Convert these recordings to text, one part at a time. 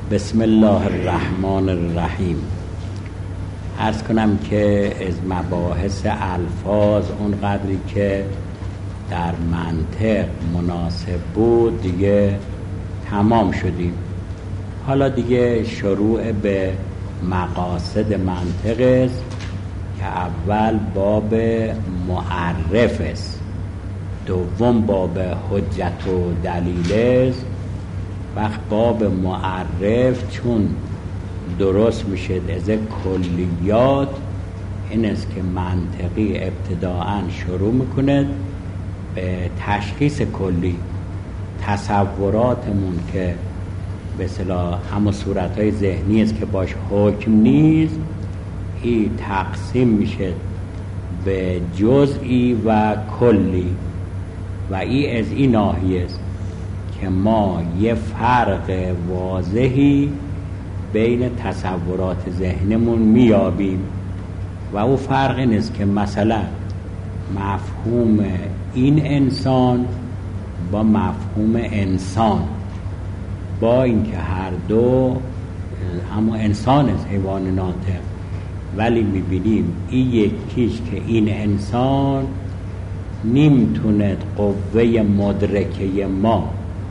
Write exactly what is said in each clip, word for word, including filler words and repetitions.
بسم الله الرحمن الرحیم. عرض کنم که از مباحث الفاظ اون قدری که در منطق مناسب بود دیگه تمام شدیم. حالا دیگه شروع به مقاصد منطق است که اول باب معرف است، دوم باب حجت و دلیل است. وقت باب معرف چون درست میشه از کلیات، این است که منطقی ابتداعا شروع میکنه به تشخیص کلی. تصوراتمون که به اصطلاح همون صورتهای ذهنی است که باش حکم نیست، این تقسیم میشه به جزئی و کلی و این از این ناحیه است که ما یه فرق واضحی بین تصورات ذهنمون میابیم و او فرق این است که مثلا مفهوم این انسان با مفهوم انسان، با اینکه هر دو همون انسان است، حیوان ناطق، ولی میبینیم این یکیش که این انسان نمیتونه قوه مدرکه ما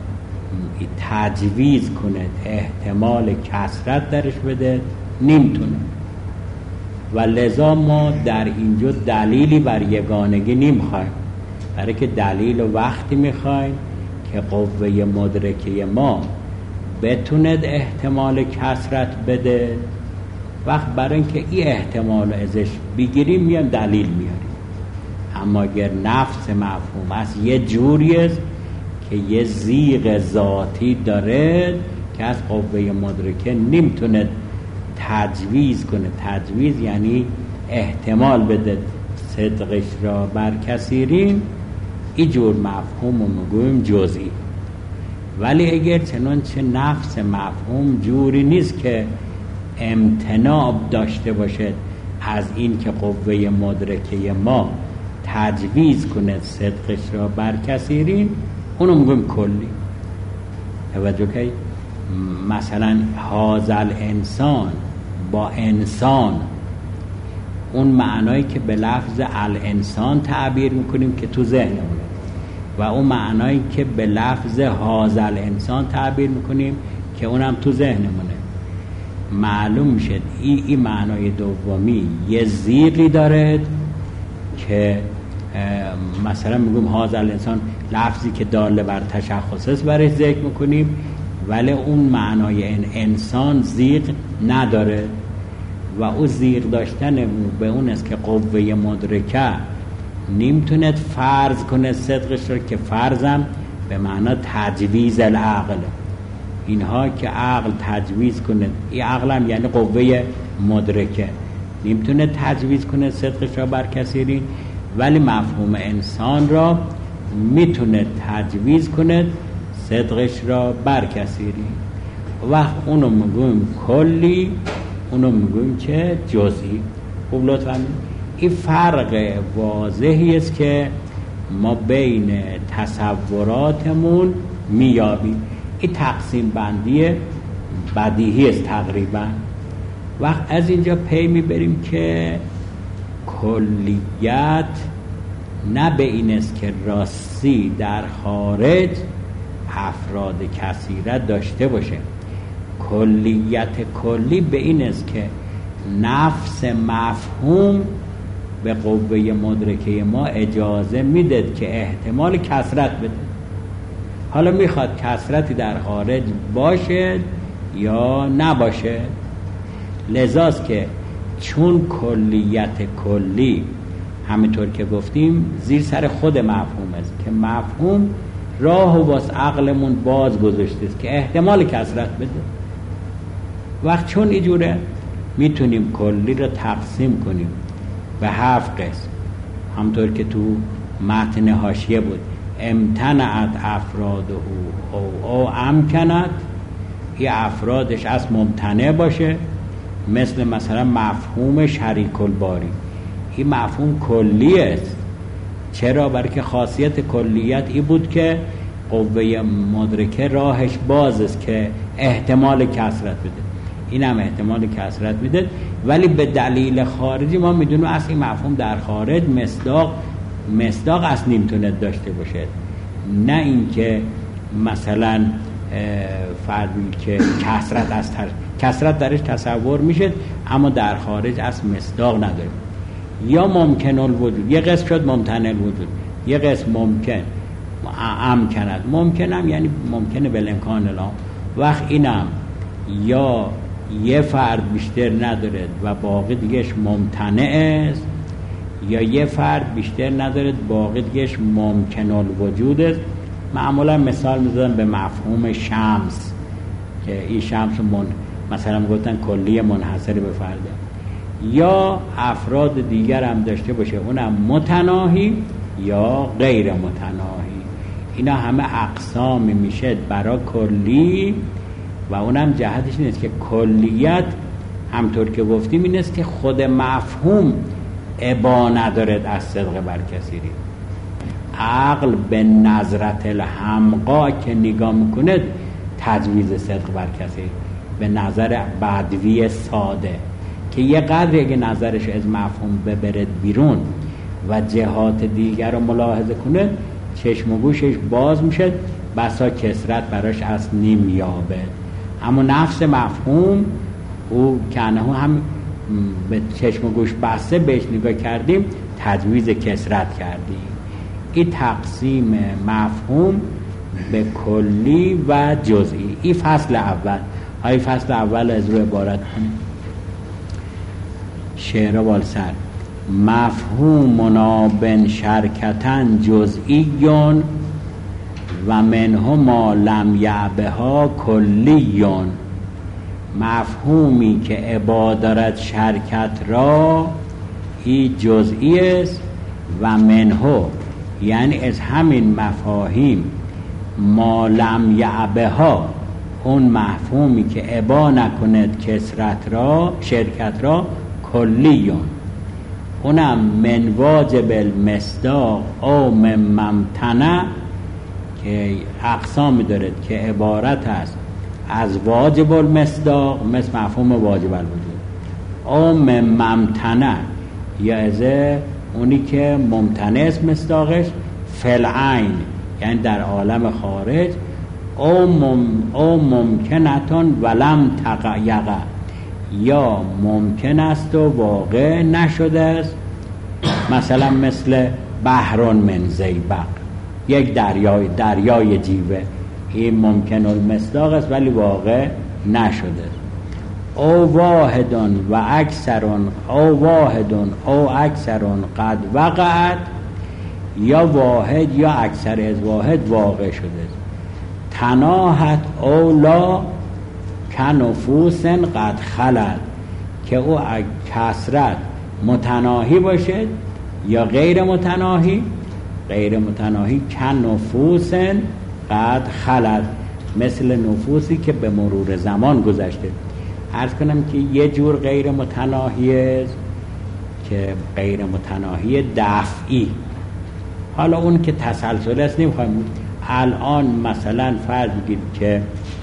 تجویز کنه، احتمال کثرت درش بده، نمیتونه، و لذا ما در اینجا دلیلی بر یگانگی نمیخوایم، برای که دلیل وقتی میخوایم که قوه مدرکه ما بتونه احتمال کثرت بده. وقت برای اینکه این احتمال ازش بگیریم میان دلیل میاریم. اما اگر نفس مفهوم از یه جوری است که یه زیغ ذاتی داره که از قوه مدرکه نمیتونه تجویز کنه، تجویز یعنی احتمال بده صدقش را بر کثیرین، این جور مفهوم رو میگویم جزئی. ولی اگر چنانچه نفس مفهوم جوری نیست که امتناع داشته باشه از این که قوه مدرکه ما تجویز کنه صدقش را بر کثیرین، اونو میگویم کلی. توجه کنید، مثلا هازل انسان با انسان، اون معنایی که به لفظ الانسان تعبیر میکنیم که تو ذهنمونه، و اون معنایی که به لفظ هازل انسان تعبیر میکنیم که اونم تو ذهنمونه. معلوم میشه این ای معنای دومی یه زیغی داره که مثلا میگم هازل انسان لفظی که داله بر تشخص است برای ذکر میکنیم، ولی اون معنای این انسان زیغ نداره، و اون زیغ داشتن به اون است که قوه مدرکه نمیتونه فرض کنه صدقش رو، که فرضم به معنی تجویز العقل، اینها که عقل تجویز کنه، این عقلم یعنی قوه مدرکه نمیتونه تجویز کنه صدقش را بر کثیرین، ولی مفهوم انسان را میتونه تجویز کنه صدقش را بر کثیرین. وقت اونو میگویم کلی، اونو میگویم که جزئی. خوب لطفاً این فرق واضحی است که ما بین تصوراتمون میابیم. این تقسیم بندی بدیهی است تقریبا. وقت از اینجا پی میبریم که کلیت نه به این است که راستی در خارج افراد کثیرت داشته باشه. کلیت کلی به این است که نفس مفهوم به قوه مدرکه ما اجازه میده که احتمال کثرت بده. حالا میخواد کثرتی در خارج باشه یا نباشه. لذاست که چون کلیت کلی همینطور که گفتیم زیر سر خود مفهوم است که مفهوم راه و باز عقلمون باز گذاشته است که احتمال کثرت بده. وقت چون اینجوره میتونیم کلی رو تقسیم کنیم به هفت قسم، همطور که تو متن حاشیه بود: امتنعت افراده او او امکنت، این افرادش از ممتنع باشه، مثل مثلا مفهوم شریک الباری. این مفهوم کلی است. چرا؟ برای که خاصیت کلیت این بود که قوه مدرکه راهش باز است که احتمال کثرت بده، این هم احتمال کثرت میده، ولی به دلیل خارجی ما میدونیم اصلا این مفهوم در خارج مصداق مصداق اصلا نمیتونه داشته باشه، نه اینکه مثلا فردی که کثرت از تر... کثرت درش تصور میشه اما در خارج اصلا مصداق نداره. یا ممکن الوجود، یه قسم شد ممتنع الوجود، یه قسم ممکن امکند، ممکنم یعنی ممکنه بالامکان الان، وقت اینم یا یه فرد بیشتر نداره و باقی دیگهش ممتنع است، یا یه فرد بیشتر نداره باقی دیگهش ممکن الوجود است. معمولا مثال میزدن به مفهوم شمس که این شمس من مثلا گفتن کلی منحصر به فرده، یا افراد دیگر هم داشته باشه اونم متناهی یا غیر متناهی. اینا همه اقسامی میشه برای کلی و اونم جهتش نیست که کلیت همطور که گفتیم این است که خود مفهوم ابا ندارد از صدق بر کثیری. عقل به نظرت الحمقا که نگاه میکنه تجویز صدق بر کثیر، به نظر بدوی ساده که یه قدر اگه نظرش از مفهوم ببرد بیرون و جهات دیگر رو ملاحظه کنه چشم و گوشش باز میشه، بسا کسرت براش از نمیابه. اما نفس مفهوم او کنه هم به چشم و گوش بسته بهش نگاه کردیم تجویز کسرت کردیم. این تقسیم مفهوم به کلی و جزئی. این فصل اول. های فصل اول از روی عبارت کنیم شعر والسر مفهومنا بن شرکتن جزئیون و منه ما لم یعبها کلیون. مفهومی که ابا دارد شرکت را ای جزئی است و منه یعنی از همین مفاهیم ما لم یعبها اون مفهومی که ابا نکند کسرت را شرکت را کلیون، اونم من واجب المصداق او من ممتنع که اقسامی دارد که عبارت است از واجب المصداق مثل مفهوم واجب الوجود، او من ممتنع یا از اونی که ممتنع است مصداقش فلعین یعنی در عالم خارج، او, مم او ممکنتون ولم تقیق یا ممکن است و واقع نشده است، مثلا مثل بحرون من زیبق یک دریای دریای جیوه، این ممکن المصداق است ولی واقع نشده است. او واحدون و اکثرون او واحدون او اکثرون قد وقعت یا واحد یا اکثر از واحد واقع شده است. تناهت اولا کنفوس قد خلد که او کثرت متناهی باشد یا غیر متناهی، غیر متناهی کنفوس قد خلد مثل نفوسی که به مرور زمان گذشته. عرض کنم که یه جور غیر متناهی است که غیر متناهی دفعی، حالا اون که تسلسل است نمیخوایم. الان مثلا فرض بگید که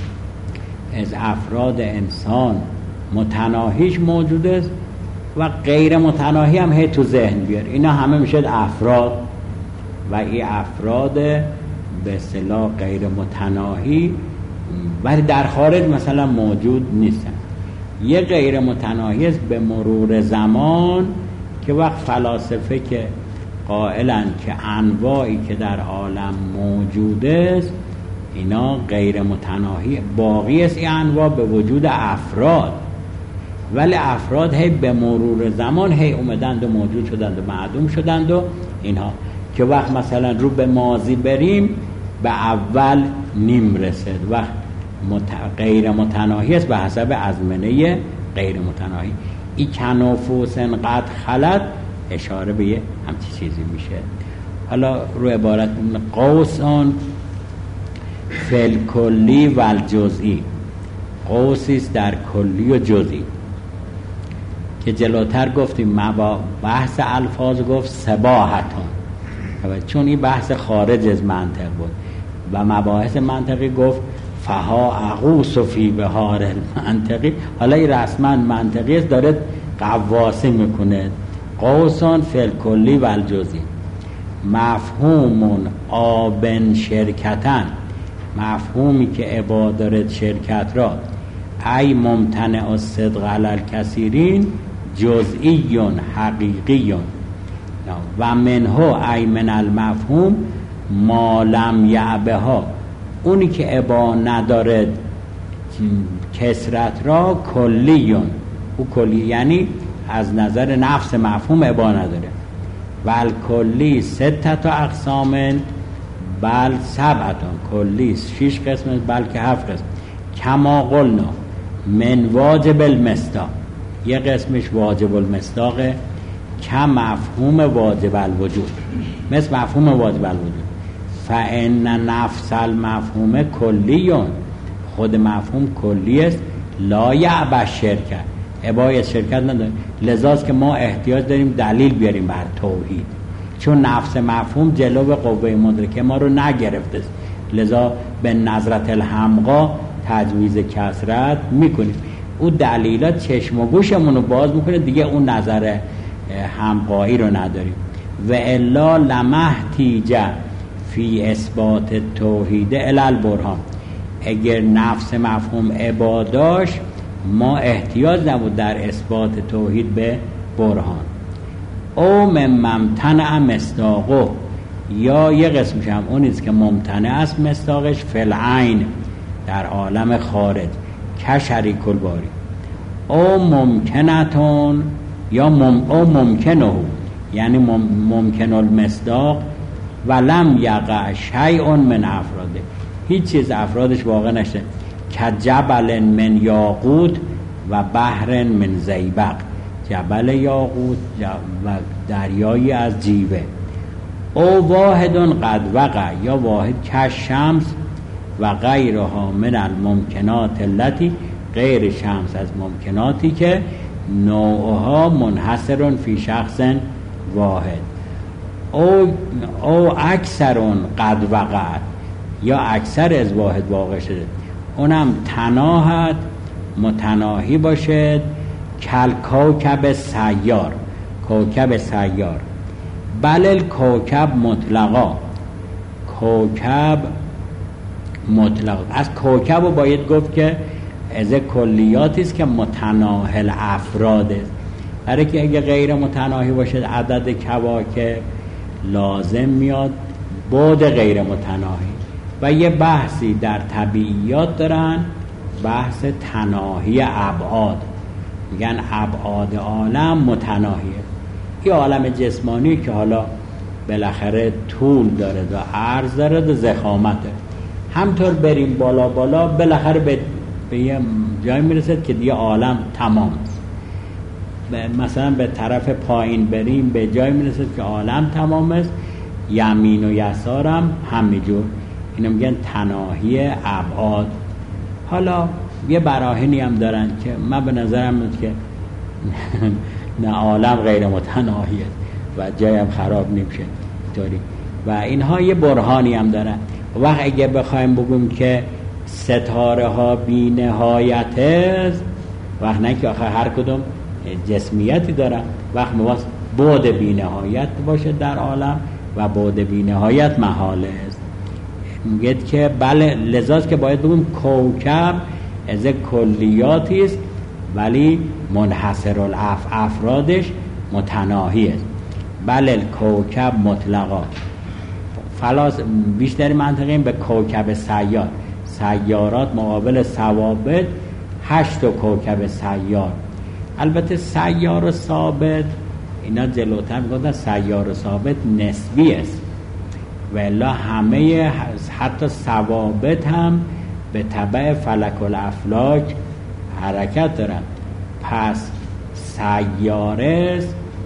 از افراد انسان متناهیش موجود است و غیر متناهی هم هی تو ذهن بیار، اینا همه میشه افراد و این افراد به اصطلاح غیر متناهی ولی در خارج مثلا موجود نیستن. یه غیر متناهی است به مرور زمان که وقت فلاسفه که قائلن که انواعی که در عالم موجود است اینا غیر متناهی باقی است، این انواع به وجود افراد، ولی افراد هی به مرور زمان هی اومدند و موجود شدند و معدوم شدند و اینها که وقت مثلا رو به ماضی بریم به اول نیم رسد، وقت مت... غیر متناهی است به حسب ازمنه غیر متناهی. این کنفوس قد خلد اشاره به یه همچی چیزی میشه. حالا رو عبارت قوسان فل کلی و الجزئی، قوسیست در کلی و جزئی که جلوتر گفتیم ما بحث الفاظ گفت سباحتان چون این بحث خارج از منطق بود. و مباحث منطقی گفت فها اغوص فی بحار المنطقی. حالا این رسما منطقی است، داره قواسی میکنه. قوسان فی الکلی و الجزئی مفهوم آبن شرکتن، مفهومی که عبادت شرکت را ای ممتنع الصدق علی الکثیرین جزئی حقیقی و منه ای من المفهوم ما لم یعبها، اونی که عبا ندارد کسرت را کلیون، او کلی یعنی از نظر نفس مفهوم عبا نداره. ول کلی ستت اقسام بل سبعتون، کلی شش قسم بلکه هفت قسم. کما قلنا من واجب المصداق، یه قسمش واجب المصداقه کم مفهوم واجب الوجود، مثل مفهوم واجب الوجود. فان نفس المفهوم کلیون، خود مفهوم کلی است. لا یعب شرکت، عبای شرکت نداره. لذاست که ما احتیاج داریم دلیل بیاریم بر توحید، چون نفس مفهوم جلو قوه مدرکه ما رو نگرفته، لذا به نظرت الحمقا تجویز کسرت میکنیم. او دلیلات چشم و گوشمون رو باز میکنه، دیگه اون نظر حمقایی رو نداریم. و الا لمحتیجه فی اثبات توحید الی البرهان، اگر نفس مفهوم عباداش ما احتیاج نبود در اثبات توحید به برهان. او ممتنع مصداقه، یا یه قسمش هم اونیست که ممتنع است مصداقش فی العین، در عالم خارج که شریک الباری. او ممکنتون یا مم او ممکنه، یعنی مم ممکن المصداق ولم یقع شیء من افراده، هیچ چیز افرادش واقع نشده. که جبل من یاقوت و بحر من زیبق، جبل یاقوت و دریایی از جیوه. او واحد قد وقع، یا واحد که شمس و غیرها من الممکنات التي، غیر شمس از ممکناتی که نوعها منحصر فی شخص واحد. او او اکثرون قد وقع، یا اکثر از واحد واقع شده، اونم تناهت متناهی باشد. کل کوکب سیار، کوکب سیار. بل کوکب مطلقا، کوکب مطلق. از کوکب رو باید گفت که از کلیاتی است که متناهل افراد است، برای که اگه غیر متناهی باشد عدد کواکب لازم میاد بعد غیر متناهی. و یه بحثی در طبیعیات دارن، بحث تناهی ابعاد، میگن ابعاد عالم متناهیه. یه عالم جسمانی که حالا بالاخره طول داره و عرض داره و ضخامت داره، همطور بریم بالا بالا بالاخره به, به یه جای میرسد که دیگه عالم تمام است. مثلا به طرف پایین بریم به جای میرسد که عالم تمام است، یمین و یسار هم همینجور. اینو میگن تناهی ابعاد. حالا یه براهینی هم دارن که من به نظرم میاد که نه، عالم غیر متناهیه و جایم خراب نمیشه طوری. و اینها یه برهانی هم دارن. وقت اگه بخوایم بگیم که ستاره ها بی نهایت است، وقت نه که آخر هر کدوم جسمیتی دارن، وقت مواست بعد بی نهایت باشه در عالم و بعد بی نهایت محاله است. میگه که بله، لذاست که باید بگیم کوکب از کلیاتی است ولی منحصر الاف افرادش متناهی است. بله کوکب مطلقا. فلاس بیشتری منطقیم به کوکب سیار، سیارات مقابل ثوابت، هشت کوکب سیار. البته سیار و ثابت اینا جلوتر میگن سیار و ثابت نسبی است، و الا همه حتی ثوابت هم به تبع فلک الافلاک حرکت دارن. پس سیاره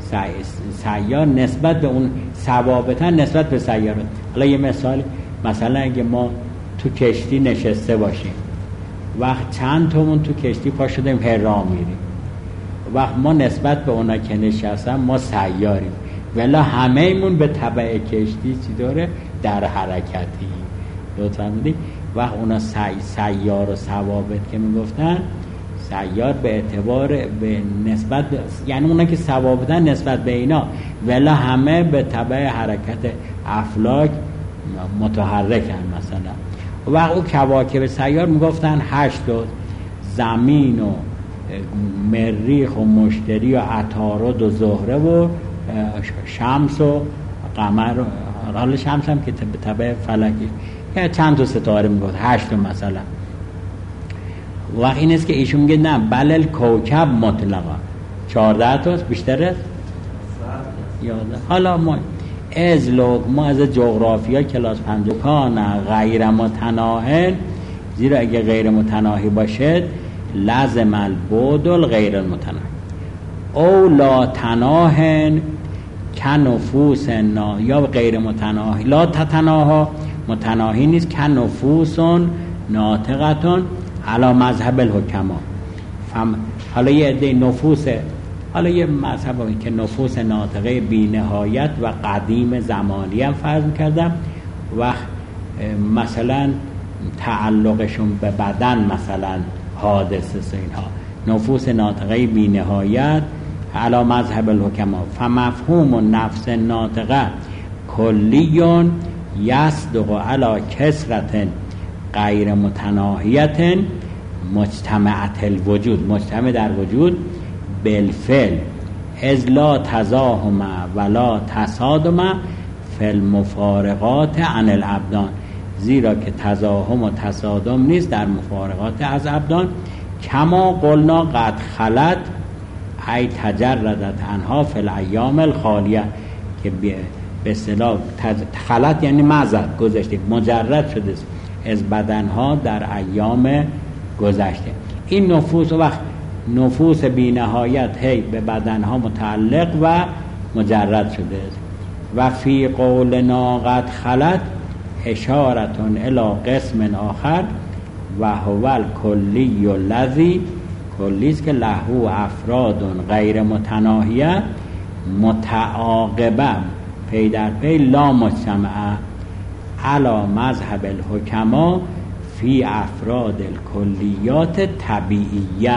سیار نسبت به اون ثوابت هم نسبت به سیاره. حالا یه مثال، مثلا اگه ما تو کشتی نشسته باشیم، وقت چند تومون تو کشتی پا شدیم هر راه میریم، وقت ما نسبت به اونا که نشستن ما سیاریم، ولی همه ایمون به تبع کشتی چی داره؟ در حرکتی. لطفا بودی وقت اونا سی... سیار و ثوابت که میگفتن، سیار به اعتبار به نسبت، یعنی اونا که ثوابتن نسبت به اینا، ولی همه به تبع حرکت افلاک متحرکن. مثلا وقت او کواکب سیار میگفتن هشت، زمین و مریخ و مشتری و عطارد و زهره و شمس و قمر، حال شمس هم که به تبع فلکی که چند تا ستاره میگفت، هشت مثلا. وقت این است که ایشون میگه نه، بلل کوکب مطلقا چهارده تاست، بیشتر است یاده. حالا ما از لوگ ما از جغرافیا کلاس پنج کانه غیر متناهن، زیرا اگه غیر متناهی باشد لازم البعد الغیر المتناهی او لا تناهن کنفوس نا، یا غیر متناهی لا تتناها، متناهی نیست، کنفوس ناطقتون علی مذهب الحکما. فهم حالا یه عده نفوس، حالا یه مذهبی که نفوس ناطقه بی نهایت و قدیم زمانی هم فرض کردم، و مثلا تعلقشون به بدن مثلا حادثه اینها، نفوس ناطقه بی نهایت علی مذهب الحکما. فمفهوم النفس ناطقه کلیون یصدق علی کسرت غیر متناهیت مجتمعت الوجود، مجتمع در وجود بالفعل، از لا تزاحم ولا تصادم فی المفارقات عن الابدان، زیرا که تزاحم و تصادم نیست در مفارقات از ابدان. کما قلنا قد خلت ای تجردت انها فی الایام الخالیه، که به اصطلاح خلت یعنی مزد گذشته، مجرد شده از بدنها در ایام گذشته. این نفوس وقت نفوس بی نهایت هی به بدنها متعلق و مجرد شده است. و فی قولنا قد خلت اشارتون الی قسم آخر و هو الکلی الذی، کلی است که له افراد غیر متناهیه متعاقبه پی در پی لا مجتمعه علی مذهب الحکما فی افراد الکلیات طبیعیه.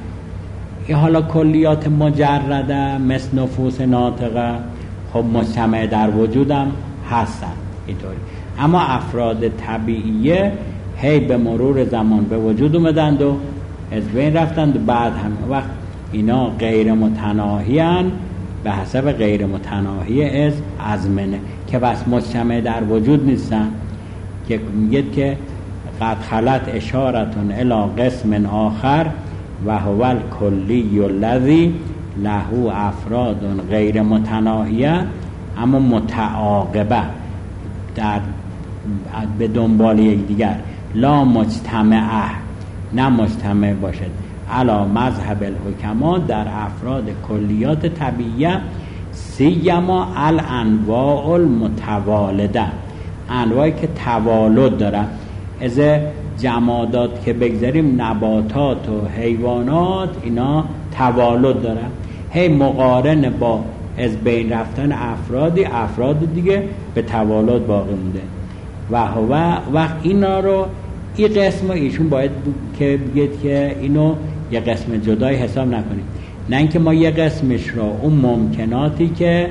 یه حالا کلیات مجرده مثل نفوس ناطقه خب مجتمع در وجودم هستن اینطوری، اما افراد طبیعیه هی به مرور زمان به وجود اومدند و از بین رفتند و بعد هم وقت اینا غیر متناهی هن به حسب غیر متناهی از ازمنه، که بس مجتمع در وجود نیستن. که میگید که قد خلت اشارتون الی قسم آخر و هو الکلی الذی له افراد غیر متناهیه اما متعاقبه در به دنبال یک دیگر، لا مجتمعه نه مجتمع باشد، علا مذهب الحکما در افراد کلیات طبیعیه، سیما الانواع المتوالده، انواعی که توالد دارن. از جمادات که بگذاریم نباتات و حیوانات اینا توالد دارن، هی مقارن با از بین رفتن افرادی افراد دیگه به توالد باقی مونده. و هو وقت اینا رو این قسم ایشون باید که بگید که اینو یه قسم جدای حساب نکنیم، نه اینکه ما یه قسمش رو اون ممکناتی که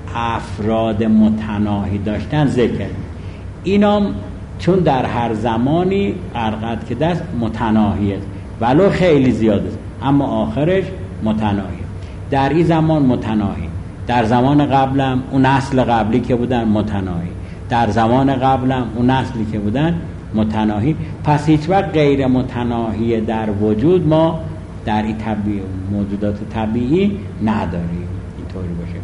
افراد متناهی داشتن ذکر، اینا چون در هر زمانی قرقد که دست متناهی است ولو خیلی زیاد است، اما آخرش متناهی. در این زمان متناهی، در زمان قبلم اون نسل قبلی که بودن متناهی، در زمان قبلم اون نسلی که بودن متناهی. پس هیچ وقت غیر متناهی در وجود ما در این طبیعی موجودات طبیعی نداریم. اینطوری باشه.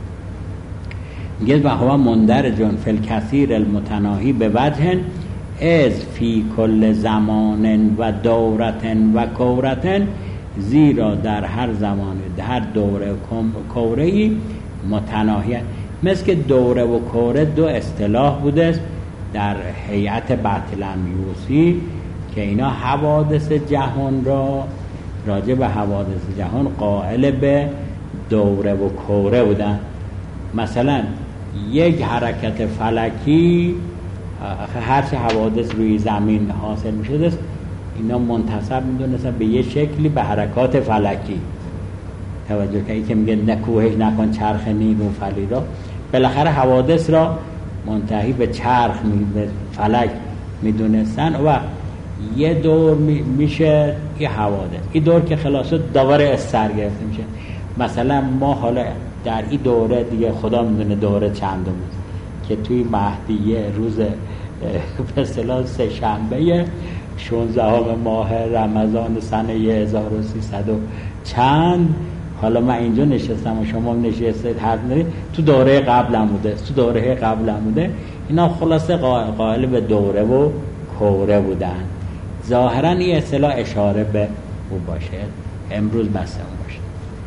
میگه و هو مندرجون فی الکثیر المتناهی به وجه از فی کل زمان و دورتن و کورتن، زیرا در هر زمان در هر دوره و کوره‌ای متناهی. مثل که دوره و کوره دو اصطلاح بوده در هیئت بطلمیوسی که اینا حوادث جهان را راجع به حوادث جهان قائل به دوره و کوره بودن. مثلا یک حرکت فلکی هرچه حوادث روی زمین حاصل می شده اینا منتسب می دونستن به یه شکلی به حرکات فلکی. توجه کنید که میگه نکوهش نکن چرخ نیرو فلی را، بالاخره حوادث را منتهی به چرخ می به فلک می دونستن و یه دور می میشه یه حوادث، این دور که خلاص شد دوباره استر گرفته میشه. مثلا ما حالا در این دوره دیگه خدا میدونه دوره چندم که توی مهدیه روز به اصطلاح سه شنبه شانزدهم ماه رمضان سنه هزار و سیصد و چند، حالا من اینجا نشستم و شما نشستید حرف می‌زنید، تو دوره قبل بوده تو دوره قبل بوده. اینا خلاصه قائل به دوره و کوره بودن. ظاهرا این اصطلاح اشاره به او باشه. امروز بسته اون باشه.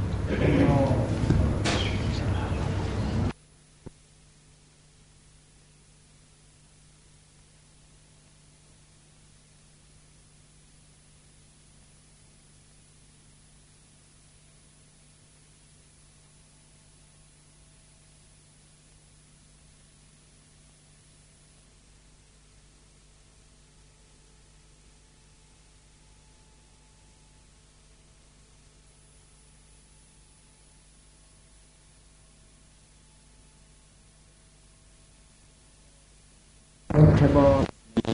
ارتباط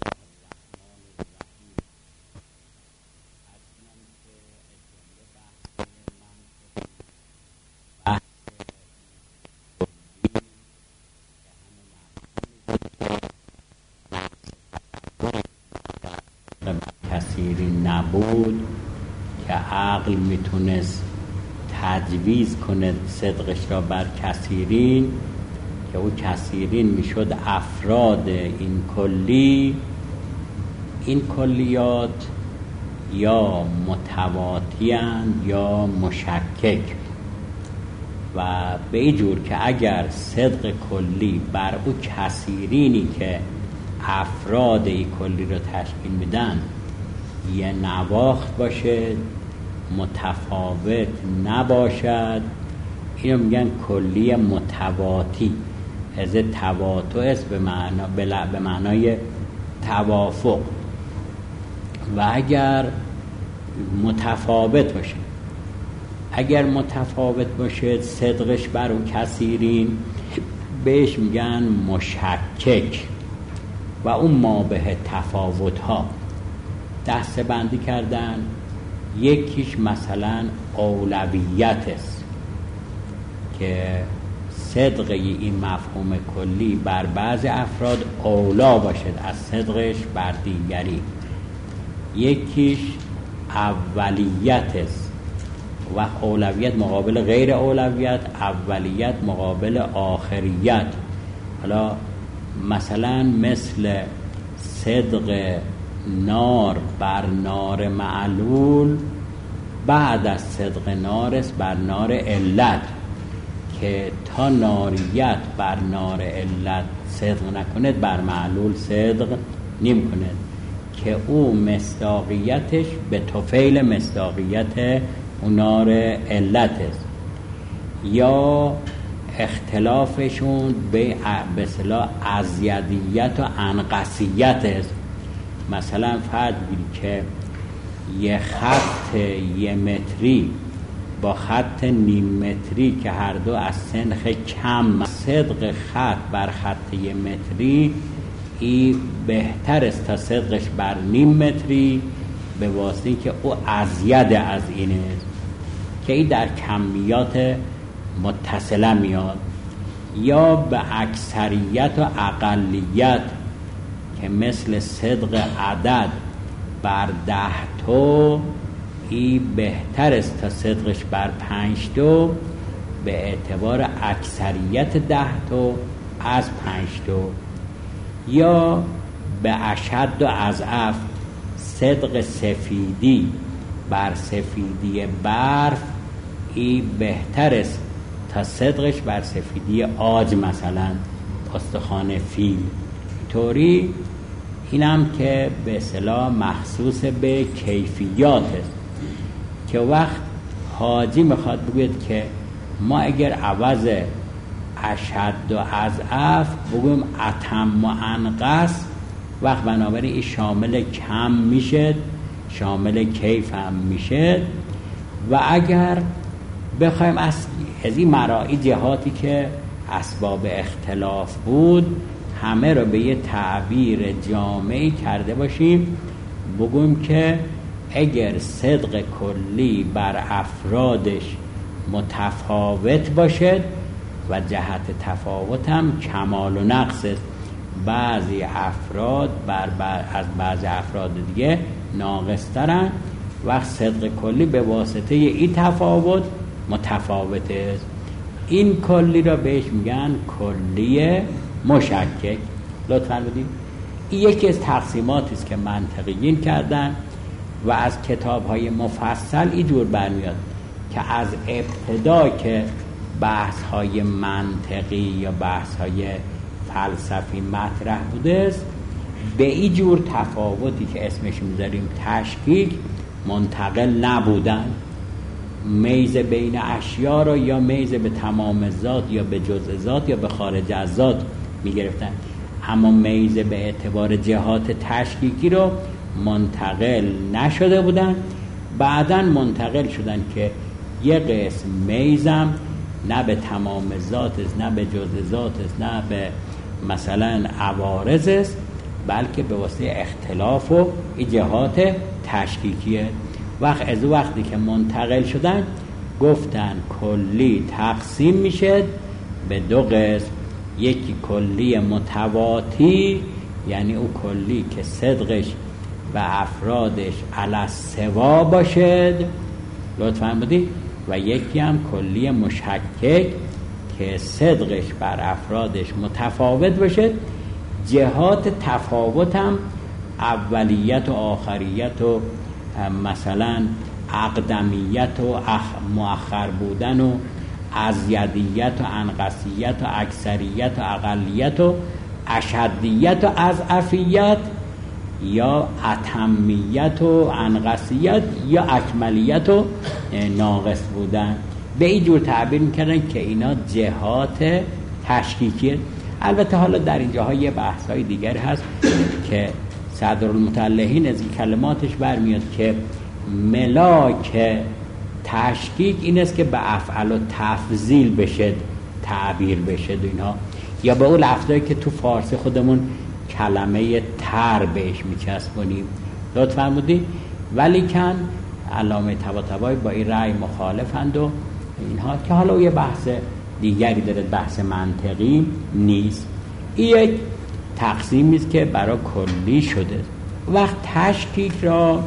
کثیری نبود که عقل میتونست تجویز کنه صدقش را بر کثیرین، که او کثیرین میشد افراد این کلی. این کلیات یا متواتی‌اند یا مشکک، و به این جور که اگر صدق کلی بر او کثیرینی که افراد این کلی رو تشکیل میدن یه نواخت باشه، متفاوت نباشد، اینو میگن کلی متواتی. از تواتع است به معنا به معنای توافق. و اگر متفاوت باشه اگر متفاوت باشه صدقش بر اون کثیرین بهش میگن مشکک. و اون ما به تفاوت ها دسته بندی کردن. یکیش مثلا اولویت است که صدق این مفهوم کلی بر بعض افراد اولا باشد از صدقش بر دیگری. یکیش اولیت است و اولویت مقابل غیر اولویت، اولیت مقابل آخریت. حالا مثلا مثل صدق نار بر نار معلول بعد از صدق نار است بر نار علت، که تا ناریت بر نار علت صدق نکند بر معلول صدق نیم کند، که او مصداقیتش به طفیل مصداقیت اون نار علت است. یا اختلافشون به به اصطلاح ازیدیت و انقصیت است. مثلا فرض بگیرید که یه خط یه متری با خط نیم متری که هر دو از سنخ کم، صدق خط بر خط یه متری ای بهتر است تا صدقش بر نیم متری، به واسطه که او ازید از این است که ای در کمیات متصله میاد. یا به اکثریت و اقلیت که مثل صدق عدد بر ده تو ای بهتر است تا صدقش بر پنج تو، به اعتبار اکثریت ده تو از پنج تو. یا به اشد و اضعف صدق سفیدی بر سفیدی برف ای بهتر است تا صدقش بر سفیدی عاج، مثلا استخوان فیل. طوری اینم که به اصطلاح مخصوص به کیفیات است، که وقت حاجی میخواد بگوید که ما اگر عوض اشد و اضعف بگویم اتم و انقص، وقت بنابراین این شامل کم میشه، شامل کیف هم میشه. و اگر بخوایم از از این مراعی جهاتی که اسباب اختلاف بود همه رو به یه تعبیر جامعی کرده باشیم، بگویم که اگر صدق کلی بر افرادش متفاوت باشد و جهت تفاوت هم کمال و نقص است، بعضی افراد بر بر از بعضی افراد دیگه ناقص ترن، وقت صدق کلی به واسطه این تفاوت متفاوت است. این کلی را بهش میگن کلی مشکک. لطفاً بدید این یکی از تقسیماتی است که منطقیین کردن و از کتاب‌های مفصل اینجور برمیاد که از ابتدا که بحث‌های منطقی یا بحث‌های فلسفی مطرح بوده است به این جور تفاوتی که اسمش میذاریم تشکیک منتقل نبودن. میز بین اشیا رو یا میز به تمام ذات یا به جزء ذات یا به خارج از ذات میگرفتن، اما میز به اعتبار جهات تشکیکی رو منتقل نشده بودن. بعداً منتقل شدن که یه قسم میزم نه به تمام ذات است، نه به جزء ذات است، نه به مثلا عوارض است، بلکه به واسطه اختلاف و جهات تشکیکیه. وقت از وقتی که منتقل شدن گفتن کلی تقسیم میشه به دو قسم، یکی کلی متواتی یعنی او کلی که صدقش و افرادش علی سوا باشد، لطفاً بدید، و یکی هم کلی مشکک که صدقش بر افرادش متفاوت باشد، جهات تفاوت هم اولیت و آخریت و مثلا اقدمیت و مؤخر بودن و ازیدیت و انقصیت و اکثریت و اقلیت و اشدیت و اضعفیت یا اتمیت و انقصیت یا اکملیت و ناقص بودن. به این جور تعبیر میکردن که اینا جهات تشکیکیه. البته حالا در اینجاها یه بحث‌های دیگر هست که صدرالمطلعین از این کلماتش برمیاد که ملاک تشکیک این است که به افعال و تفضیل بشه تعبیر بشه اینها، یا به اون لفظایی که تو فارسی خودمون کلمه تر بهش میچسبونیم. لطفاً بودی ولی کن علامه طباطبایی با این رأی مخالفند و اینها که حالا یه بحث دیگری داره، بحث منطقی نیست. این یک تقسیمی است که برای کلی شده. وقت تشکیک را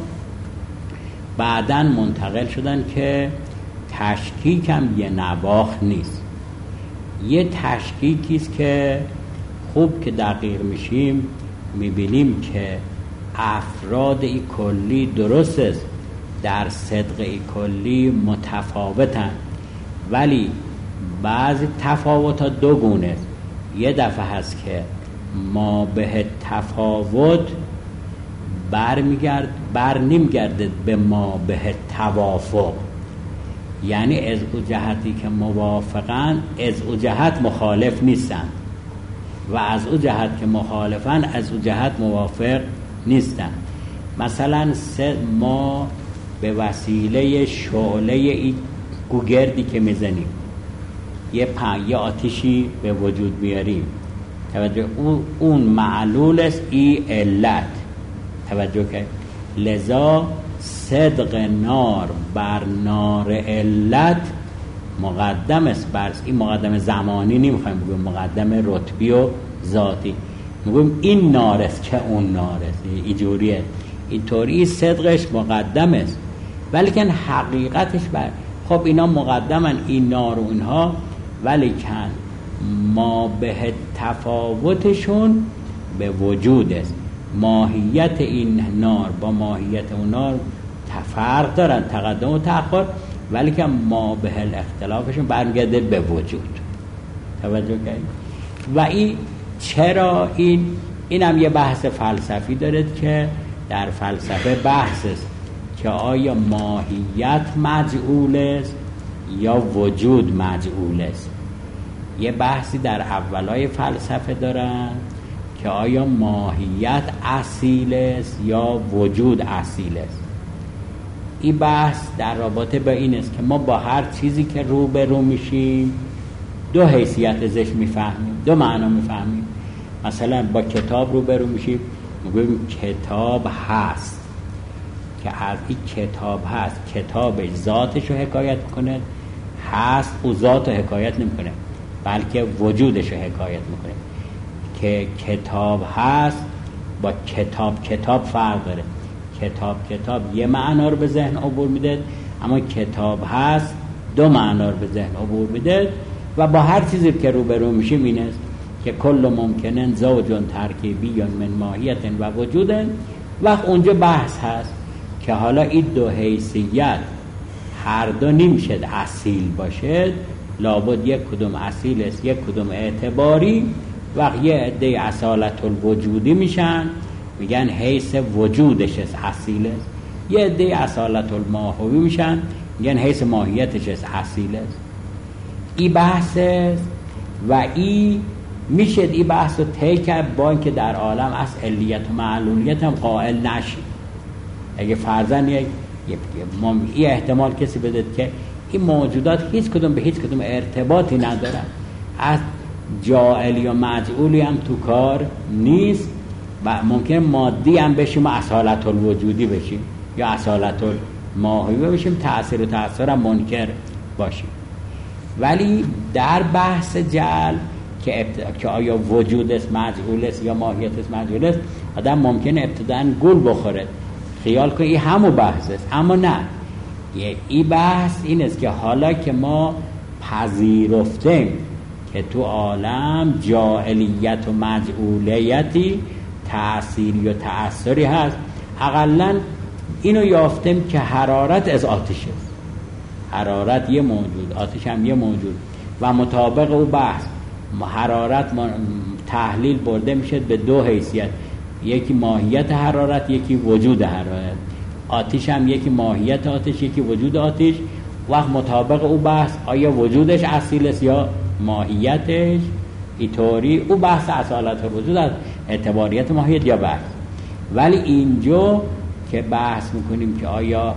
بعداً منتقل شدن که تشکیک هم یه نواخت نیست، یه تشکیکی است که خوب که دقیق میشیم میبینیم که افراد ای کلی درست است در صدق ای کلی متفاوتن، ولی بعضی تفاوتات دو گونه است. یه دفعه هست که ما به تفاوت برمیگرد بر نمیگرده به ما به توافق، یعنی از او جهتی که موافقن از او جهت مخالف نیستن و از او جهت که مخالفن از او جهت موافق نیستن. مثلا ما به وسیله شعله ای گوگردی که میزنیم یه پنج یه آتشی به وجود بیاریم، توجه اون معلول است ای علت، توجه که لذا صدق نار بر نار علت مقدم است بر این مقدم زمانی نمیخوایم بگیم، مقدم رتبی و ذاتی، میگیم این نار است که اون نار است، اینجوریه اینطوری صدقش مقدم است، ولیکن حقیقتش بر خب اینا مقدمن این نار و اونها، ولیکن ما به تفاوتشون به وجود است. ماهیت این نار با ماهیت اون نار فرق دارن، تقدم و تأخر، ولی که ما به اختلافشون برمیگرده به وجود. توجه کنید. و این چرا این این هم یه بحث فلسفی دارد که در فلسفه بحث است که آیا ماهیت مجعول است یا وجود مجعول است. یه بحثی در اولای فلسفه دارن که که آیا ماهیت اصیل است یا وجود اصیل است. این بحث در رابطه با این است که ما با هر چیزی که رو به رو میشیم دو حیثیت ازش میفهمیم، دو معنا میفهمیم. مثلا با کتاب رو به رو میشیم میگویم کتاب هست، که از این کتاب هست، کتابش ذاتش رو حکایت میکنه، هست او ذات رو حکایت نمیکنه بلکه وجودش رو حکایت میکنه. که کتاب هست با کتاب کتاب فرق داره. کتاب کتاب یه معنا رو به ذهن عبور میده، اما کتاب هست دو معنا رو به ذهن عبور میده. و با هر چیزی که رو به رو میشیم این است که کل ممکنن زوجن ترکیبی من ماهیت و وجود. وقت اونجا بحث هست که حالا این دو حیثیت هر دو نمیشد اصیل باشد، لابد یک کدوم اصیل است یک کدوم اعتباری. وقت یه عده اصالت الوجودی میشن، میگن حیث وجودش است اصیل است. یه عده اصالت الماهوی میشن، میگن حیث ماهیتش است اصیل است. این بحث است و این میشه این بحث رو طی کرد با اینکه در عالم از علیت و معلولیت هم قائل نشید. اگه فرضاً یک این احتمال کسی بده که این موجودات هیچ کدوم به هیچ کدوم ارتباطی ندارن، از جاعلی و مجعولی هم تو کار نیست و ممکن مادی هم بشیم و اصالت الوجودی بشیم یا اصالت الماهوی بشیم، تأثیر و تأثیر هم منکر باشیم. ولی در بحث جعل که, ابت... که آیا وجود است مجعول است یا ماهیت است مجعول است، آدم ممکنه ابتداً گول بخوره، خیال کنه این همون بحث است. اما نه، این بحث این است که حالا که ما پذیرفتیم که تو عالم جاعلیت و مجعولیتی تأثیری و تأثری هست، حداقل اینو یافتیم که حرارت از آتش است. حرارت یه موجود، آتش هم یه موجود و مطابق او بحث حرارت تحلیل برده میشه به دو حیثیت، یکی ماهیت حرارت یکی وجود حرارت. آتش هم یکی ماهیت آتش یکی وجود آتش. وقت مطابق او بحث آیا وجودش اصیل است یا ماهیتش، اینطوری او بحث اصالت وجود از اعتباریت ماهیت یا بحث. ولی اینجا که بحث میکنیم که آیا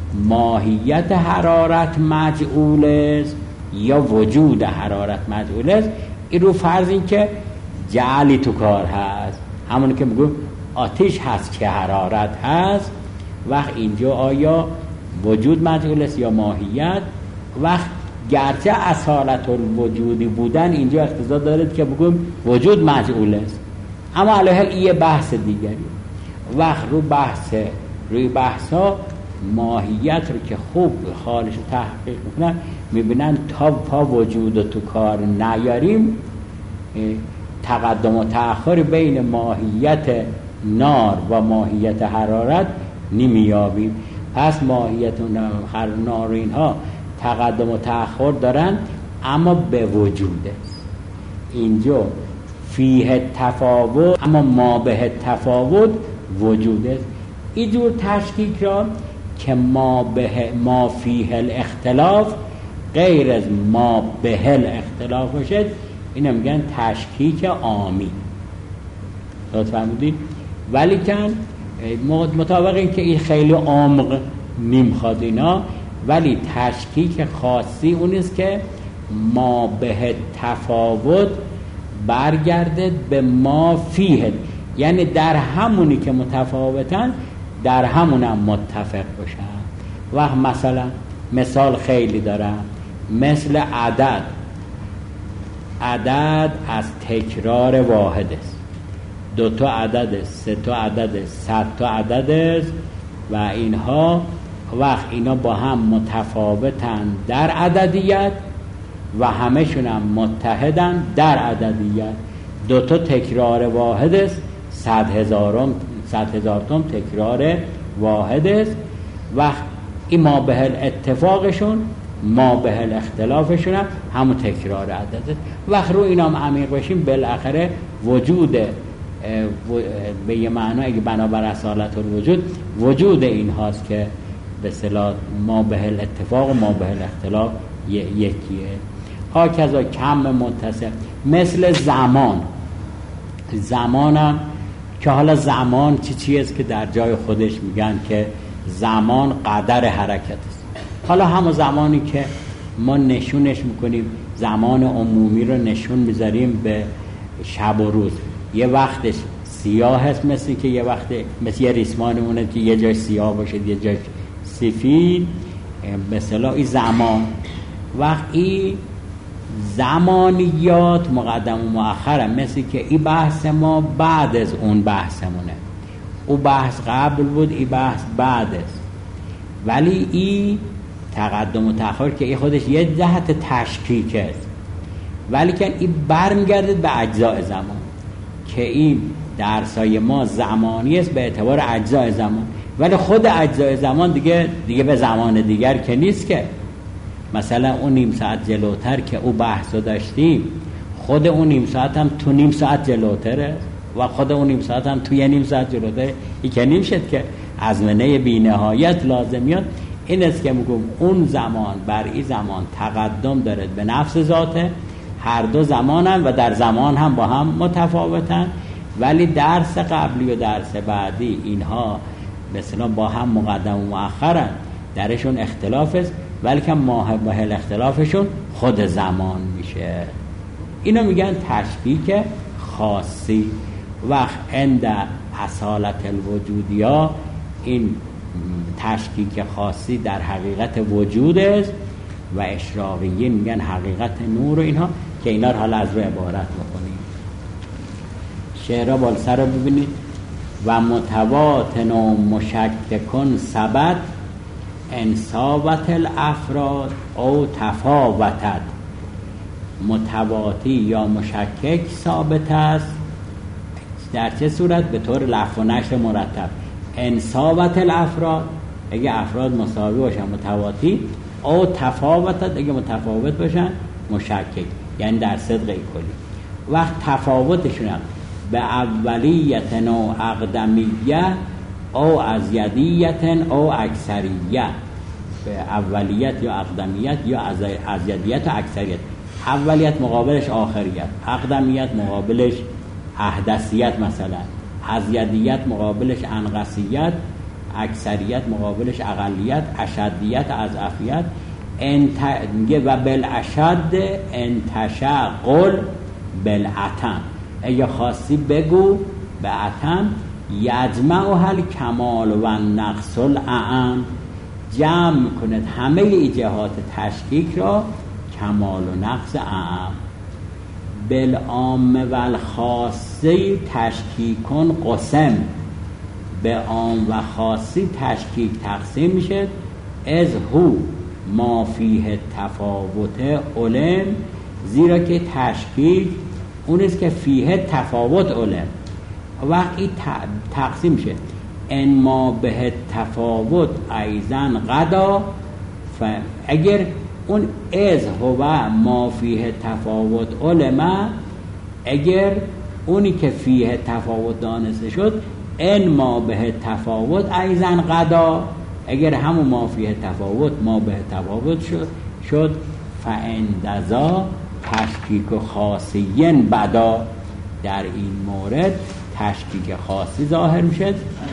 ماهیت حرارت مجعول است یا وجود حرارت مجعول است، این رو فرض این که جعلی تو کار هست، همونی که میگم آتش هست که حرارت هست. وقت اینجا آیا وجود مجعول است یا ماهیت؟ وقت گرچه اصالت الوجودی بودن اینجا اقتضا دارد که بگم وجود مجعول است، اما علیه این یه بحث دیگری. وقت رو بحث روی بحث ها ماهیت رو که خوب خالش رو تحقیق میکنن، میبینن تا پا وجود تو کار نیاریم تقدم و تأخر بین ماهیت نار و ماهیت حرارت نمیابیم. پس ماهیت نار اینها تقدم و تأخر دارن اما به وجود است. اینجا فیه تفاوت اما ما به تفاوت وجود است. اینجور تشکیک را که ما به ما فیه الاختلاف غیر از ما به الاختلاف باشد، اینو میگن تشکیک عامی. درست فهمیدید؟ ولی کن مطابق این که این خیلی عمق نمیخواد اینا، ولی تشکیک خاصی اون است که ما به تفاوت برگردد به ما فیه، یعنی در همونی که متفاوتن در همون هم متفق باشن. و مثلا مثال خیلی دارم، مثل عدد. عدد از تکرار واحد است، دو تا عدد است، سه تا عدد است، صد تا عدد است و اینها. وقت اینا با هم متفاوتن در عددیت و همشون هم متحدن در عددیت. دو تا تکرار واحد است، صد هزارم صد هزارتم تکرار واحد است. وقت این ما به اتفاقشون ما به اختلافشون هم همون تکرار عدد است. وقت رو اینا هم عمیق بشیم بالاخره وجود به یه معنا اگه بنابر اصالت الوجود وجود این هاست که به اصطلاح ما به اتفاق و ما به اختلاف یکیه. هاکذا کم متصل مثل زمان. زمانم که حالا زمان چی چیز که در جای خودش میگن که زمان قدر حرکت است. حالا همون زمانی که ما نشونش میکنیم، زمان عمومی رو نشون میذاریم به شب و روز، یه وقتش سیاه هست، مثل که یه وقت مثل یه ریسمان مونه که یه جای سیاه باشه یه جای سفید، مثلا این زمان. وقتی زمانیات مقدم و مؤخره، مثل که این بحث ما بعد از اون بحثمونه، او بحث قبل بود، این بحث بعد است. ولی این تقدم و تأخر که این خودش یه جهت تشکیک است، ولی که این برمیگردد به اجزای زمان، که این درسای ما زمانی است به اعتبار اجزای زمان، ولی خود اجزای زمان دیگه دیگه به زمان دیگر که نیست. که مثلا اون نیم ساعت جلوتر که او بحثو داشتیم، خود اون نیم ساعت هم تو نیم ساعت جلوتره و خود اون نیم ساعت هم تو یه نیم ساعت جلوتره. این که نمیشد که ازمنه بی نهایت لازمیات. این است که میگم اون زمان بر این زمان تقدم دارد به نفس ذاته، هر دو زمانن و در زمان هم با هم متفاوتن، ولی درس قبلی و درس بعدی اینها مثلا با هم مقدم و مؤخرن، درشون اختلاف است، ولی که محل اختلافشون خود زمان میشه. اینو میگن تشکیک خاصی. وقت عند اصالت الوجودیا این تشکیک خاصی در حقیقت وجود است و اشراقیین میگن حقیقت نور و اینها، که اینا رو حالا از رو عبارت بکنیم. شعرها بالسر رو ببینید. و متواتن و مشککن ثبت انصابت الافراد او تفاوتد. متواتی یا مشکک ثابت است در چه صورت؟ به طور لفظ و نشر مرتب. انصابت الافراد اگه افراد مساوی باشن متواتی، او تفاوتد اگه متفاوت باشن مشکک، یعنی در صدق کلی. وقت تفاوتشون هم به اولیت و اقدمیه او ازیدیت او اکثریه، به اولیت یا اقدمیت یا ازیدیت و اکثریت. اولیت مقابلش آخریت، اقدمیت مقابلش احدثیت، مثلا ازیدیت مقابلش انقصیت، اکثریت مقابلش اقلیت، اشدیت اضعفیت. انت... و بالاشد انتشع قل بالعتم، اگه خاصی بگو به عتم. یجمع هل کمال و نقص الاعم، جمع میکند همه ای جهات تشکیک را کمال و نقص اعم. بالعام و الخاصی تشکیکن قسم، به عام و خاصی تشکیک تقسیم میشه. از هو ما فیه تفاوت علم، زیرا که تشکیک اون است که فیه تفاوت علم. وقتی تقسیم میشه ان ما به تفاوت ایزن قدا، اگر اون از هو ما فیه تفاوت علم، اگر اونی که فیه تفاوت دانسته شد ان ما به تفاوت ایزن قدا، اگر همون ما فیه تفاوت ما به تفاوت شد شد فاندزا تشکیک و خاصین بدا، در این مورد تشکیک خاصی ظاهر میشه.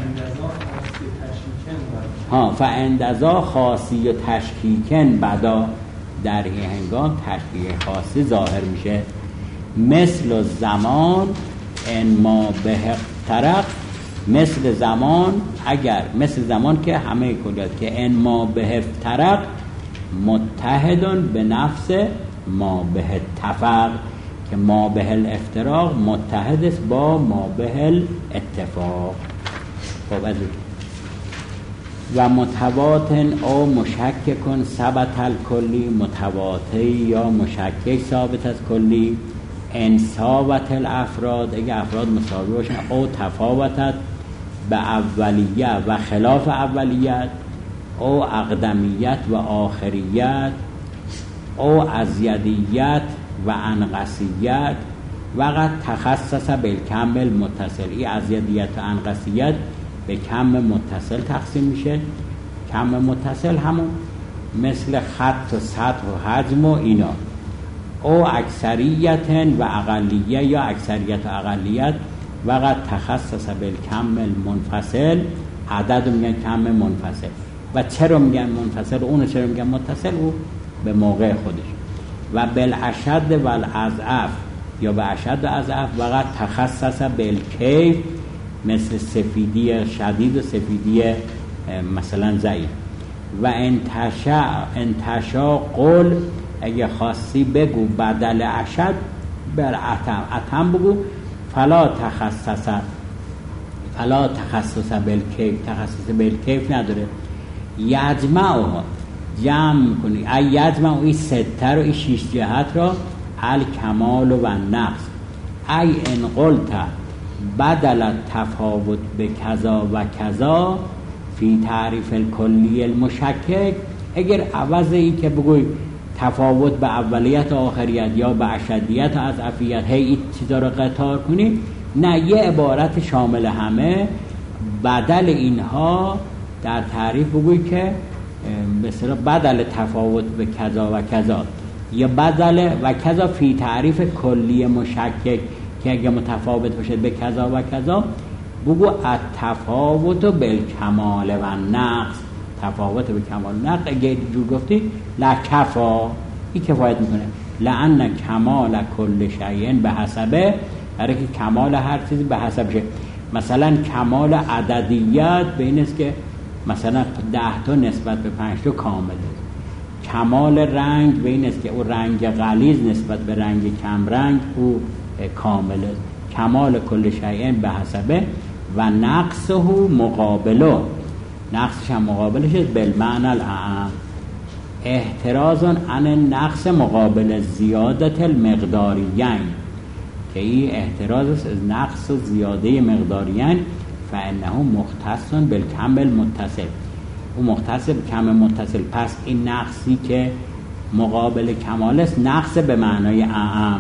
ها فاندزا خاصی و تشکیکن بدا، در این هنگام تشکیک خاصی ظاهر میشه. مثل زمان ان ما به طرف، مثل زمان اگر مثل زمان که همه کلیات که ان ما به طرف متحدن به نفس ما به اتفاق، که ما به الافتراق متحد است با ما به الاتفاق. خب از و متواتن او مشککن ثبت الکلی، متواتی یا مشکک ثابت از کلی. انصابت الافراد اگه افراد مساوی باشن، او تفاوتت به اولیت و خلاف اولیت، او اقدمیت و آخریت، او ازیدیت و انقصیت. وقت تخصص بالکم المتصل، این ازیدیت و انقصیت به کم متصل تقسیم میشه. کم متصل همون مثل خط و سطح و حجم و اینا. او اکثریت و اقلیه یا اکثریت و اقلیت وقت تخصص بالکم المنفصل، عدد میگن کم منفصل. و چرا میگن منفصل اونو چرا میگن متصل؟ او به موقع خودش. و بالاشد و الاضعف یا به اشد و اضعف وقت تخصص بالکیف، مثل سفیدی شدید و سفیدی مثلا ضعیف. و انتشا انتشا قول اگه خاصی بگو بدل اشد بر اتم اتم بگو، فلا تخصص فلا تخصص بالکیف، تخصص بالکیف نداره. یجمعها جمع میکنی، ای یجمع ای ستر و ای شیش جهت را الکمال و نقص. ای ان قلت بدل تفاوت به کذا و کذا فی تعریف الکلی المشکک، اگر عوض ای که بگوی تفاوت به اولیت و آخریت یا به اشدیت و اضعفیت هی این چیزا رو قطار کنی، نه، یه عبارت شامل همه بدل اینها در تعریف بگوی که مثلا بدل تفاوت به کذا و کذا یا بدل و کذا فی تعریف کلی مشکک، که اگه متفاوت باشه به کذا و کذا بگو التفاوت بالکمال و نقص، تفاوت به کمال و نقص. اگه جور گفتی لکفا، این کفایت میکنه. لأن کمال کل شیء به حسبه، برای که کمال هر چیزی به حسبشه. مثلا کمال عددیت به این است که مثلا ده تا نسبت به پنج تا کامله. کمال رنگ به این است که او رنگ غلیظ نسبت به رنگ کم رنگ او کامله. کمال کل شیء به حسبه و نقصه مقابله، نقصش هم مقابلش است بالمعنى الاعم. احتراز عن نقص مقابل زیادت المقداریین، که این احتراز است از نقص و زیاده مقداریین. فانه مختص بالکم المتصل، او مختص به کم متصل. پس این نقصی که مقابل کمال است نقص به معنای اعم.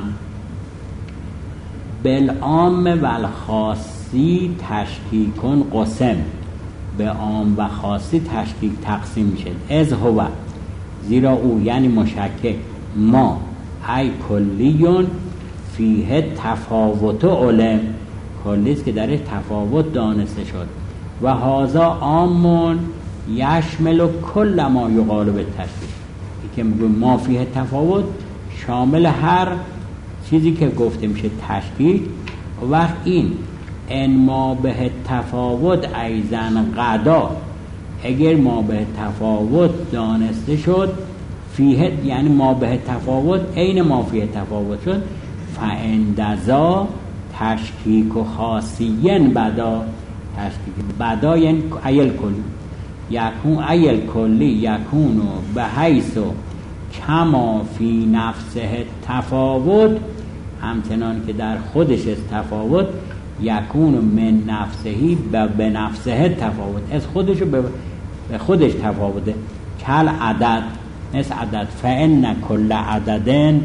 بالعام و الخاصی تشکیکن قسم، به عام و خاصی تشکیک تقسیم میشه. از هو، زیرا او یعنی مشکک، ما ای کلیون فیه تفاوت علم، کلیست که درش تفاوت دانسته شد. و هازا عامون یشمل کل ما یقال به تشکیک، که میگه ما فیه تفاوت شامل هر چیزی که گفته میشه تشکیک. و این ان ما به تفاوت ایزن قدا، اگر ما به تفاوت دانسته شد، فیه یعنی ما به تفاوت عین ما فیه تفاوت شد، فاندزا تشکیک و خاصین بدا، تشکیک بدا یعنی ایل کلی، یکون ایل کلی یکونو به حیث کما فی نفسه تفاوت، همچنان که در خودش است تفاوت، یکون من نفسهی به نفسه تفاوت، از خودش به خودش تفاوته. کل عدد، مثل عدد. فان کل عددن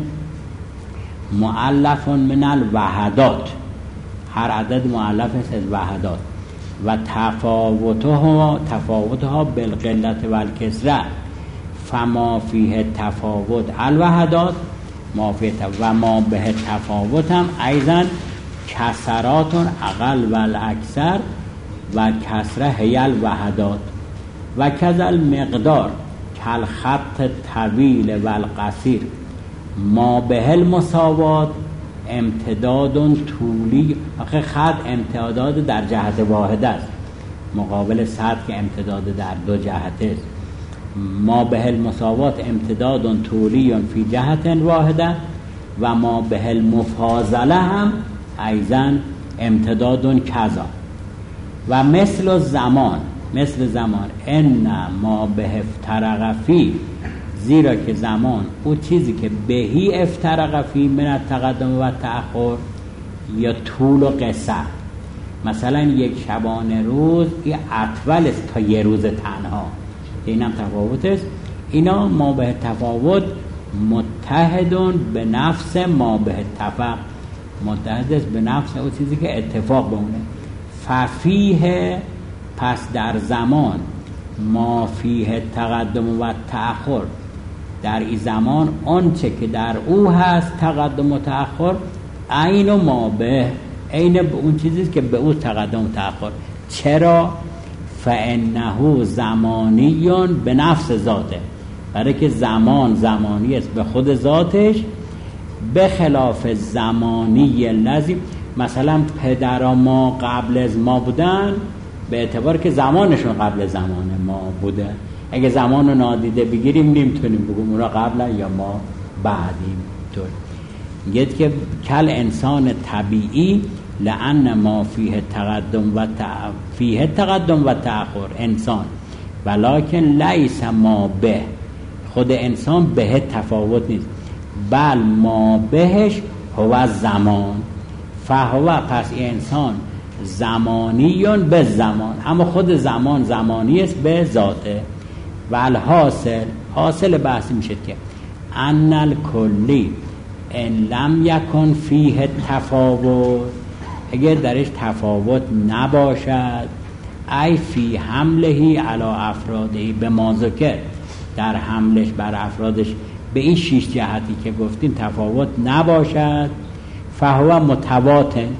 مؤلف من الوحدات، هر عدد مؤلف است از وحدات. و تفاوتها تفاوتها بالقلت و الکثرت، فما فیه تفاوت الوحدات ما فیه و ما به تفاوت هم ایضا کسرات اقل و الاکثر و کسره هی الوحدات. و کذل مقدار کل خط طویل و القصیر، ما به المساوات امتداد طولی. آخه خط امتداد در جهت واحد است، مقابل سطح که امتداد در دو جهت است. ما به المساوات امتداد طولی فی جهت واحده، و ما به المفاضله هم ایضا امتداد کذا. و مثل زمان، مثل زمان ان ما به افترق فی، زیرا که زمان او چیزی که بهی افترق فی من التقدم و تأخر یا طول و قصر. مثلا یک شبانه روز این اطول است تا یه روز تنها، این هم تفاوت است. اینا ما به تفاوت متحدون به نفس ما به اتفاق، متحد است به نفس او چیزی که اتفاق بمونه. ففیه، پس در زمان ما فیه تقدم و تأخر در این زمان آنچه که در او هست تقدم و تأخر عین و ما به عین اون چیزی که به او تقدم و تأخر. چرا؟ فانه زمانیون به نفس ذاته، برای که زمان زمانی است به خود ذاتش، به خلاف زمانی لازم. مثلا پدر ما قبل از ما بودن به اعتبار که زمانشون قبل زمان ما بوده. اگه زمان رو نادیده بگیریم نمیتونیم بگیم اونا قبل یا ما بعدیم. طور میگه که کل انسان طبیعی لأن ما فیه تقدم و فیه تقدم و تأخر انسان ولکن لیس ما به، خود انسان به تفاوت نیست، بل ما بهش هو زمان فهو، پس انسان زمانیون به زمان، اما خود زمان زمانی است به ذاته. و الحاصل حاصل بحث میشه که ان الکلی ان لم یکن فیه تفاوت، اگر درش تفاوت نباشد، ای فی حملهی علی افرادهی به ما ذکر، در حملش بر افرادش به این شیش جهتی که گفتیم تفاوت نباشد، فهو متواتن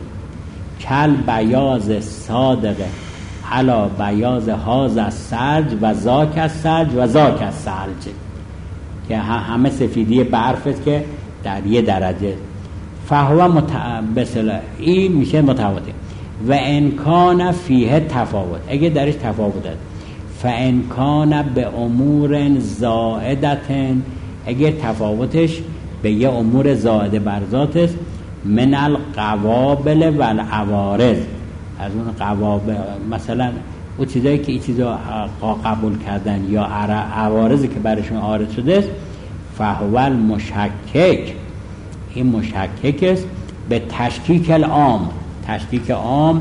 کل بیاض صادقه علا بیاض هاز از سرج و زاک از سرج و زاک از سرج، که همه سفیدی برف است که در یه درجه. فهو متبسل این میشه متواتر. و انکان فیه تفاوت، اگه درش تفاوت است، فانکان به امور زائدتن، اگه تفاوتش به یه امور زائده بر ذات است، من القوابل و العوارض، از اون قوابل مثلا اون چیزایی که این چیزا قبول کردن یا عوارضی که برشون عارض شده است، فهو المشکک، این مشکک است به تشکیک العام. تشکیک عام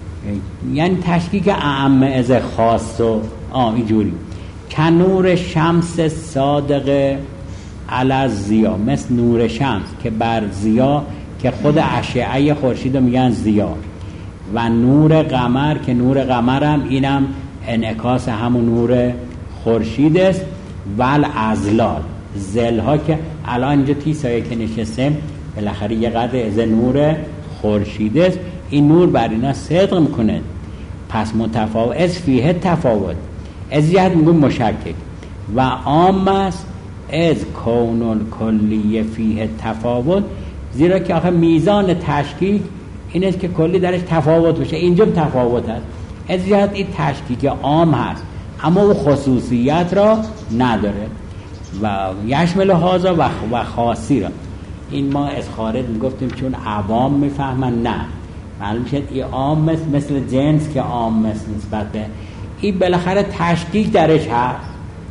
یعنی تشکیک اعم از خاص و عام، اینجوری که نور شمس صادقه علی ضیا، مثل نور شمس که بر ضیا، که خود اشعه خورشید رو میگن ضیا، و نور قمر که نور قمر هم اینم انعکاس همون نور خورشید است، و الازلال زلها که الان اینجا تی سایه که نشسته بالاخره یه قدر از نور خورشید است، این نور بر اینا صدق میکنه، پس متفاوت از فیه تفاوت، از جهت میگون مشکک. و عام است از کون الکلی فیه تفاوت، زیرا که آخه میزان تشکیک این است که کلی درش تفاوت بشه، اینجا تفاوت هست، از جهت این تشکیک عام هست اما او خصوصیت را نداره. و یشمل هازا و خاصی را، این ما از خارج میگفتیم چون عوام میفهمن، نه معلوم شد این عام مثل, مثل جنس که عام مثل نسبت به این بالاخره تشکیک درش هست،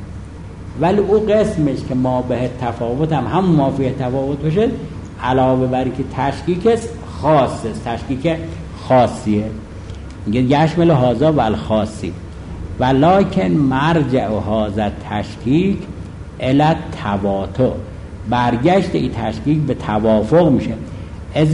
ولی او قسمش که ما به تفاوت هم هم ما فیه تفاوت بشه، علاوه بر که تشکیک است خاص است، تشکیک خاصیه، میگه یشمل هازا و الخاصی ولکن مرجع هازا تشکیک علت تواتر، برگشت این تشکیک به توافق میشه، از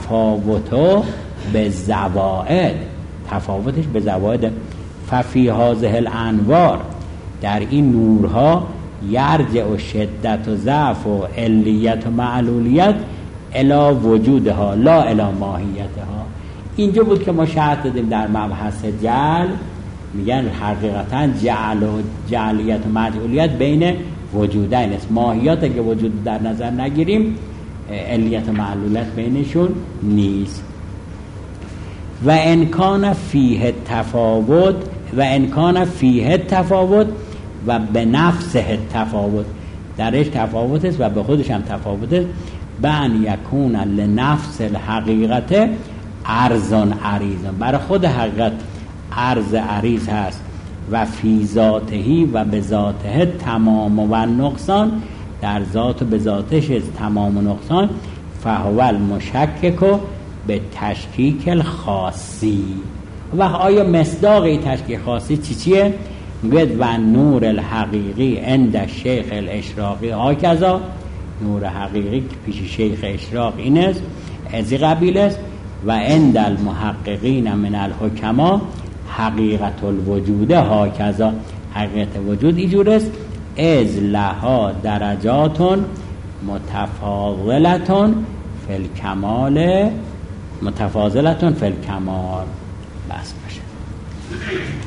تفاوتو به زوائد، تفاوتش به زوائد. ففی هازه الانوار، در این نورها یرجع و شدت و ضعف و علیت و معلولیت الی وجودها لا الی ماهیتها. اینجا بود که ما شرط دادیم در مبحث جعل، میگن حقیقتا جعل و جعلیت و معلولیت بین وجودین است، ماهیت اگه وجود در نظر نگیریم علیت و معلولیت بینشون نیست. و انکان فیه تفاوت و انکان فیه تفاوت و به نفسه تفاوت، درش تفاوت است و به خودش هم تفاوت است. بان یکون لنفس الحقیقت ارزان عریضان، برای خود حقیقت عرض عریض هست، و فی ذاتهی و به ذاته تمام و نقصان، در ذات و به ذاتش تمام و نقصان. فهو المشکک به تشکیک الخاصی. و آیا مصداق این تشکیک خاصی چی چیه؟ میگوید و نور الحقیقی عند شیخ الاشراقی هاکذا، نور حقیقی که پیش شیخ اشراق این است، از این قبیل است. و عند المحققین من الحکما حقیقت الوجود هاکذا، حقیقت وجود اینجور است. از لها درجاتون متفاضلتون فی الکمال متفاضلتون فی الکمال. بس باشه.